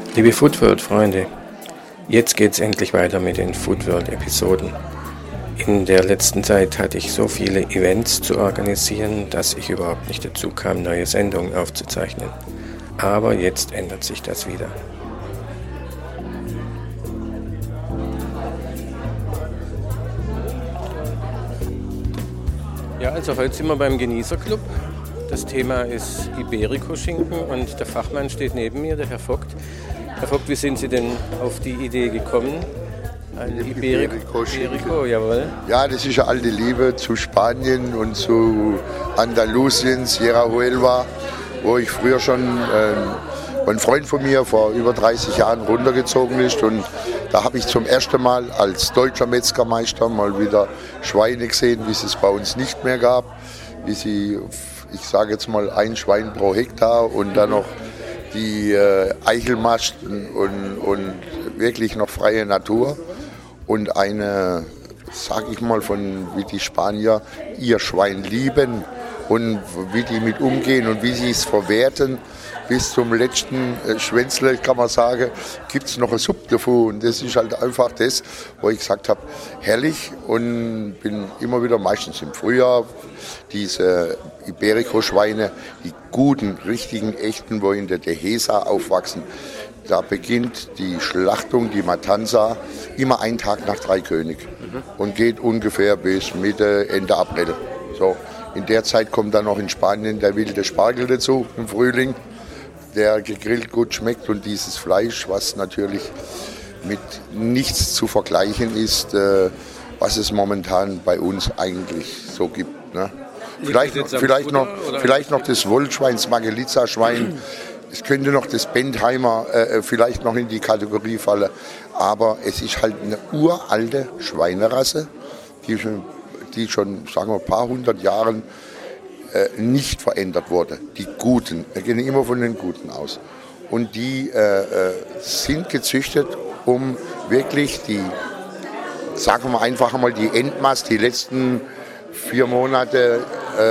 Liebe Foodworld-Freunde, jetzt geht's endlich weiter mit den Foodworld-Episoden. In der letzten Zeit hatte ich so viele Events zu organisieren, dass ich überhaupt nicht dazu kam, neue Sendungen aufzuzeichnen. Aber jetzt ändert sich das wieder. Ja, also heute sind wir beim Genießerclub. Das Thema ist Iberico-Schinken und der Fachmann steht neben mir, der Herr Vogt. Herr Vogt, wie sind Sie denn auf die Idee gekommen? Ein Iberico, jawohl. Ja, das ist eine alte Liebe zu Spanien und zu Andalusien, Sierra Huelva, wo ich früher schon ein Freund von mir vor über 30 Jahren runtergezogen ist. Und da habe ich zum ersten Mal als deutscher Metzgermeister mal wieder Schweine gesehen, wie es bei uns nicht mehr gab. Wie sie, ich sage jetzt mal, ein Schwein pro Hektar und dann noch die Eichelmasten und wirklich noch freie Natur. Und eine, sage ich mal, von wie die Spanier ihr Schwein lieben und wie die mit umgehen und wie sie es verwerten. Bis zum letzten Schwänzle, kann man sagen, gibt es noch ein Sub davon. Und das ist halt einfach das, wo ich gesagt habe, herrlich. Und bin immer wieder, meistens im Frühjahr, diese Iberico-Schweine, die guten, richtigen, echten, wo in der Dehesa aufwachsen. Da beginnt die Schlachtung, die Matanza, immer einen Tag nach Dreikönig und geht ungefähr bis Mitte, Ende April. So, in der Zeit kommt dann noch in Spanien der wilde Spargel dazu im Frühling, der gegrillt gut schmeckt, und dieses Fleisch, was natürlich mit nichts zu vergleichen ist, was es momentan bei uns eigentlich so gibt. Ne? Vielleicht noch das Wollschwein, das Magelica-Schwein. Es könnte noch das Bentheimer vielleicht noch in die Kategorie fallen, aber es ist halt eine uralte Schweinerasse, die schon, sagen wir, ein paar hundert Jahren nicht verändert wurde. Die Guten, wir gehen immer von den Guten aus. Und die sind gezüchtet, um wirklich die, sagen wir einfach mal, die Endmast, die letzten 4 Monate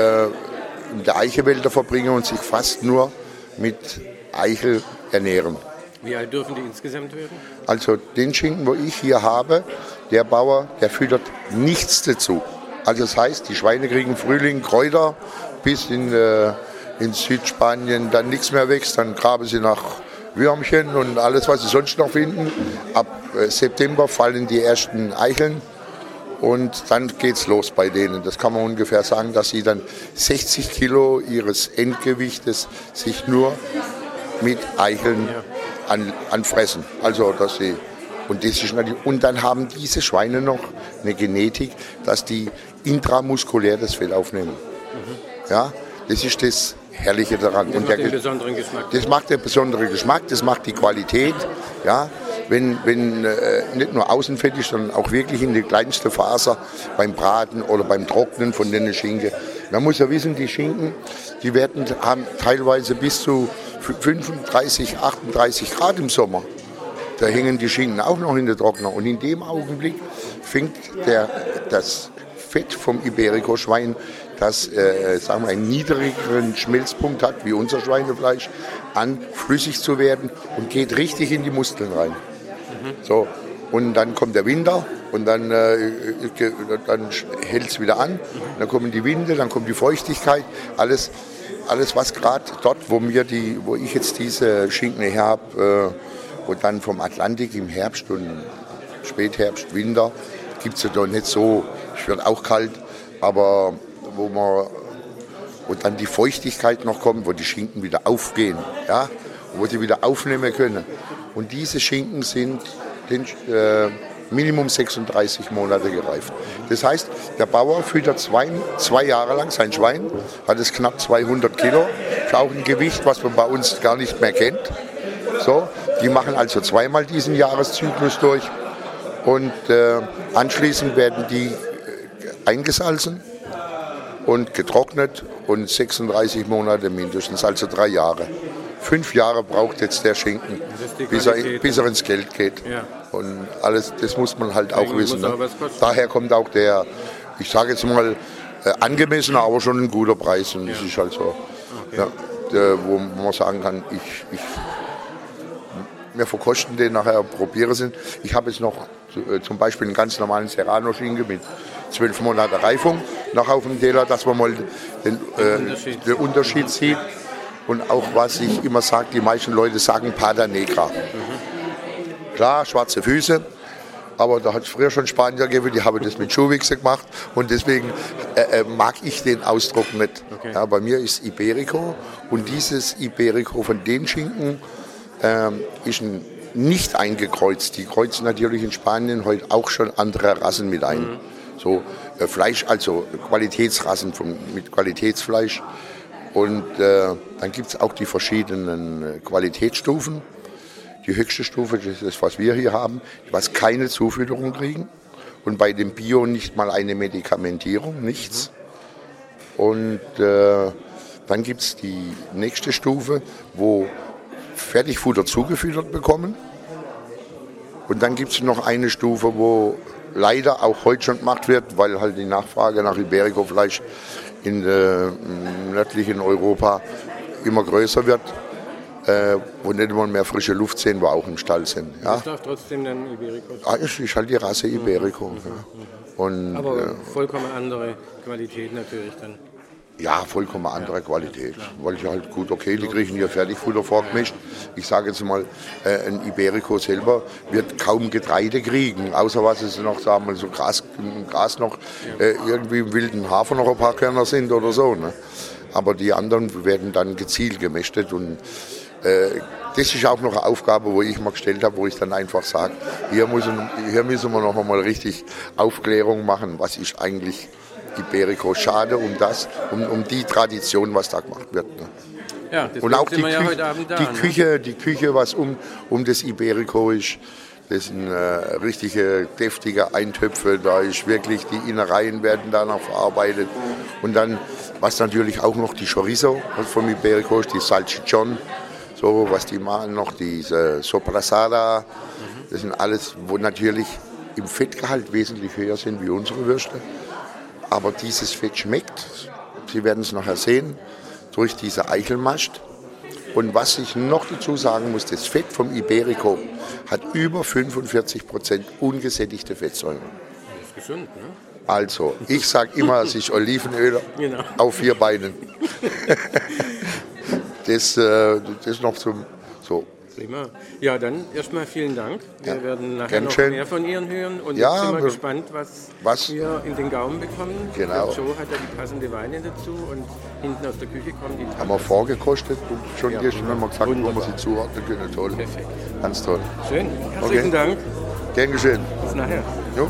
in der Eichewälder verbringen und sich fast nur mit Eichel ernähren. Wie alt dürfen die insgesamt werden? Also den Schinken, wo ich hier habe, der Bauer, der füttert nichts dazu. Also das heißt, die Schweine kriegen Frühling Kräuter, bis in Südspanien dann nichts mehr wächst. Dann graben sie nach Würmchen und alles, was sie sonst noch finden. Ab September fallen die ersten Eicheln. Und dann geht's los bei denen. Das kann man ungefähr sagen, dass sie dann 60 Kilo ihres Endgewichtes sich nur mit Eicheln anfressen. Also, dass sie, und dann haben diese Schweine noch eine Genetik, dass die intramuskulär das Fell aufnehmen. Ja, das ist das Herrliche daran. Das macht den besonderen Geschmack. Das macht den besonderen Geschmack, das macht die Qualität. Ja. Wenn nicht nur Außenfett ist, sondern auch wirklich in die kleinste Faser beim Braten oder beim Trocknen von den Schinken. Man muss ja wissen, die Schinken, die haben teilweise bis zu 35, 38 Grad im Sommer. Da hängen die Schinken auch noch in den Trockner. Und in dem Augenblick fängt das Fett vom Iberico-Schwein, das sagen wir, einen niedrigeren Schmelzpunkt hat, wie unser Schweinefleisch, an flüssig zu werden und geht richtig in die Muskeln rein. So, und dann kommt der Winter und dann hält es wieder an. Dann kommen die Winde, dann kommt die Feuchtigkeit. Alles was gerade dort, wo ich jetzt diese Schinken her habe, und dann vom Atlantik im Herbst und Spätherbst, Winter, gibt es ja doch nicht so. Es wird auch kalt, aber wo dann die Feuchtigkeit noch kommt, wo die Schinken wieder aufgehen, ja, wo sie wieder aufnehmen können. Und diese Schinken sind Minimum 36 Monate gereift. Das heißt, der Bauer füttert 2 Jahre lang sein Schwein, hat es knapp 200 Kilo, ist auch ein Gewicht, was man bei uns gar nicht mehr kennt. So, die machen also 2-mal diesen Jahreszyklus durch und anschließend werden die eingesalzen und getrocknet und 36 Monate mindestens, also 3 Jahre. 5 Jahre braucht jetzt der Schinken, bis er ins Geld geht. Ja. Und alles, das muss man halt auch wissen. Ne? Daher kommt auch der, ich sage jetzt mal, angemessener, aber schon ein guter Preis. Und das ist halt so, okay. Ja, wo man sagen kann, wir verkosten den nachher, probieren sind. Ich habe jetzt noch zum Beispiel einen ganz normalen Serrano-Schinken mit 12 Monaten Reifung noch auf dem Teller, dass man mal den Unterschied sieht. Und auch was ich immer sage, die meisten Leute sagen Pata Negra. Klar, schwarze Füße, aber da hat es früher schon Spanier gegeben, die haben das mit Schuhwichse gemacht und deswegen mag ich den Ausdruck nicht. Okay. Ja, bei mir ist Iberico und dieses Iberico von den Schinken ist nicht eingekreuzt. Die kreuzen natürlich in Spanien heute auch schon andere Rassen mit ein. So Fleisch, also Qualitätsrassen mit Qualitätsfleisch. Und dann gibt es auch die verschiedenen Qualitätsstufen. Die höchste Stufe, das ist das, was wir hier haben, was keine Zufütterung kriegen. Und bei dem Bio nicht mal eine Medikamentierung, nichts. Und dann gibt es die nächste Stufe, wo Fertigfutter zugefüttert bekommen. Und dann gibt es noch eine Stufe, wo leider auch heute schon gemacht wird, weil halt die Nachfrage nach Iberico-Fleisch in nördlichen Europa immer größer wird. Wo nicht immer mehr frische Luft sehen, wo auch im Stall sind. Ja? Das darf trotzdem dann Iberico sein? Ist halt die Rasse Iberico. Ja. Und, aber vollkommen andere Qualität natürlich dann. Ja, vollkommen andere Qualität. Weil ich halt gut, okay, die kriegen hier Fertigfutter vorgemischt. Ich sage jetzt mal, ein Iberico selber wird kaum Getreide kriegen, außer was es noch, sagen wir, so Gras noch, irgendwie im wilden Hafer noch ein paar Körner sind oder so. Ne? Aber die anderen werden dann gezielt gemästet und das ist auch noch eine Aufgabe, wo ich mal gestellt habe, wo ich dann einfach sage, hier müssen wir noch einmal richtig Aufklärung machen, was ist eigentlich Iberico. Schade um die Tradition, was da gemacht wird. Ne? Ja, und auch sind wir ja heute Abend da, die Küche, was um das Iberico ist, das sind richtige deftige Eintöpfe, da ist wirklich, die Innereien werden danach verarbeitet. Und dann, was natürlich auch noch die Chorizo vom Iberico ist, die Salchichon, so was die machen noch, diese Soprasada, das sind alles, wo natürlich im Fettgehalt wesentlich höher sind wie unsere Würste. Aber dieses Fett schmeckt, Sie werden es nachher sehen, durch diese Eichelmast. Und was ich noch dazu sagen muss, das Fett vom Iberico hat über 45% ungesättigte Fettsäuren. Das ist gesund, ne? Also, ich sage immer, es ist Olivenöl auf 4 Beinen. Das noch zum so. Prima. Ja, dann erstmal vielen Dank. Wir werden nachher noch mehr von Ihnen hören und ja, jetzt sind wir gespannt, was wir in den Gaumen bekommen. Genau. Der Joe hat ja die passende Weine dazu und hinten aus der Küche kommen die Tapas. Haben wir vorgekostet und schon gestern haben wir gesagt, wo wir sie zuordnen können. Toll. Perfekt. Ganz toll. Schön. Herzlichen Dank. Gern geschehen. Bis nachher. Jo.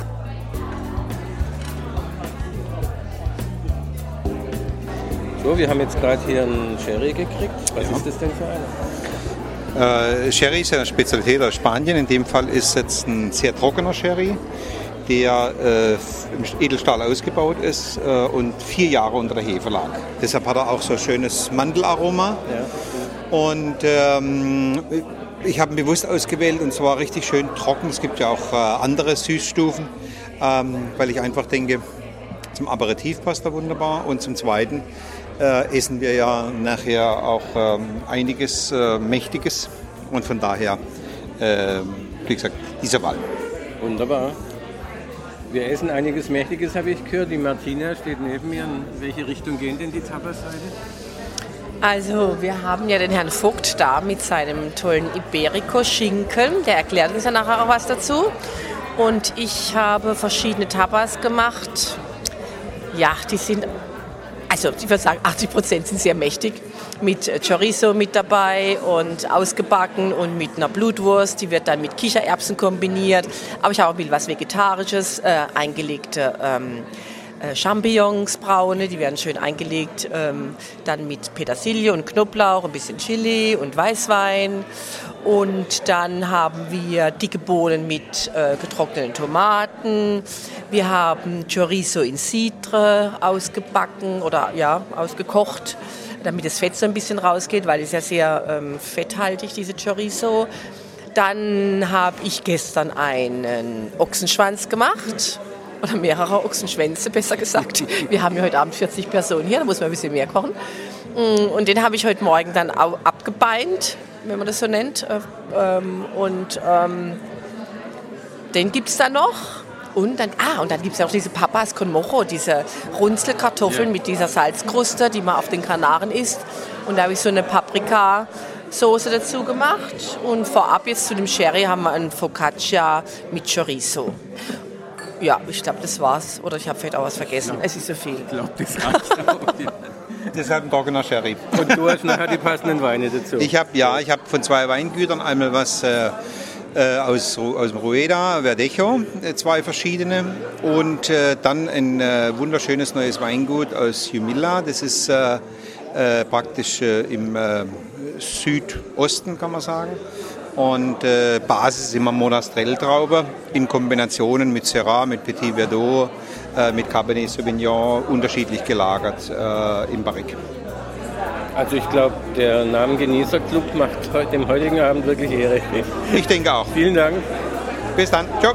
So, wir haben jetzt gerade hier einen Sherry gekriegt. Was ist das denn für einer? Sherry ist ja eine Spezialität aus Spanien. In dem Fall ist jetzt ein sehr trockener Sherry, der im Edelstahl ausgebaut ist und 4 Jahre unter der Hefe lag. Deshalb hat er auch so ein schönes Mandelaroma. Ja. Und ich habe ihn bewusst ausgewählt und zwar richtig schön trocken. Es gibt ja auch andere Süßstufen, weil ich einfach denke, zum Aperitif passt er wunderbar. Und zum Zweiten essen wir ja nachher auch einiges Mächtiges und von daher, wie gesagt, diese Wahl. Wunderbar. Wir essen einiges Mächtiges, habe ich gehört. Die Martina steht neben mir. In welche Richtung gehen denn die Tapas-Seite? Also wir haben ja den Herrn Vogt da mit seinem tollen Iberico-Schinken. Der erklärt uns ja nachher auch was dazu. Und ich habe verschiedene Tapas gemacht. Ja, die sind, also ich würde sagen 80% sind sehr mächtig. Mit Chorizo mit dabei und ausgebacken und mit einer Blutwurst. Die wird dann mit Kichererbsen kombiniert. Aber ich habe auch ein bisschen was Vegetarisches, eingelegte Champignons, braune, die werden schön eingelegt, dann mit Petersilie und Knoblauch, ein bisschen Chili und Weißwein. Und dann haben wir dicke Bohnen mit getrockneten Tomaten. Wir haben Chorizo in Cidre ausgebacken oder ja, ausgekocht, damit das Fett so ein bisschen rausgeht, weil es ja sehr fetthaltig, diese Chorizo. Dann habe ich gestern einen Ochsenschwanz gemacht. Oder mehrere Ochsenschwänze, besser gesagt. Wir haben ja heute Abend 40 Personen hier, da muss man ein bisschen mehr kochen. Und den habe ich heute Morgen dann auch abgebeint wenn man das so nennt. Den gibt es dann noch. Und dann gibt es ja auch diese Papas con Mojo, diese Runzelkartoffeln mit dieser Salzkruste, die man auf den Kanaren isst. Und da habe ich so eine Paprikasoße dazu gemacht. Und vorab jetzt zu dem Sherry haben wir einen Focaccia mit Chorizo. Ja, ich glaube, das war's. Oder ich habe vielleicht auch was vergessen. Es ist so viel. Ich glaube, das reicht auch. Das ist halt ein trockener Sherry. Und du hast nachher die passenden Weine dazu? Ich habe von 2 Weingütern einmal was aus dem Rueda, Verdejo, 2 verschiedene. Und dann ein wunderschönes neues Weingut aus Humilla. Das ist praktisch im Südosten, kann man sagen. Und Basis ist immer Monastrell-Traube in Kombinationen mit Syrah, mit Petit Verdot, mit Cabernet Sauvignon, unterschiedlich gelagert im Barrique. Also ich glaube, der Name Genießerclub macht dem heutigen Abend wirklich Ehre. Ich denke auch. Vielen Dank. Bis dann. Ciao.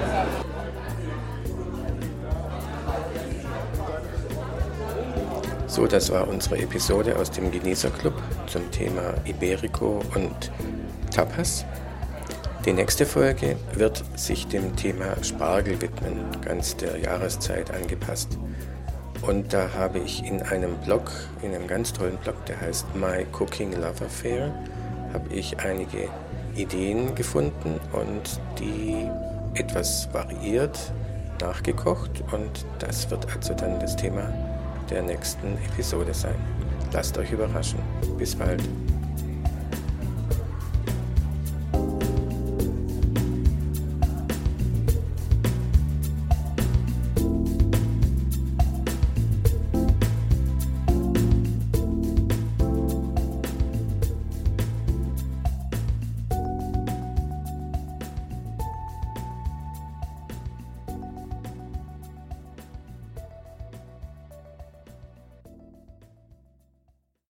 So, das war unsere Episode aus dem Genießerclub zum Thema Iberico und Tapas. Die nächste Folge wird sich dem Thema Spargel widmen, ganz der Jahreszeit angepasst. Und da habe ich in einem Blog, in einem ganz tollen Blog, der heißt My Cooking Love Affair, habe ich einige Ideen gefunden und die etwas variiert nachgekocht. Und das wird also dann das Thema der nächsten Episode sein. Lasst euch überraschen. Bis bald.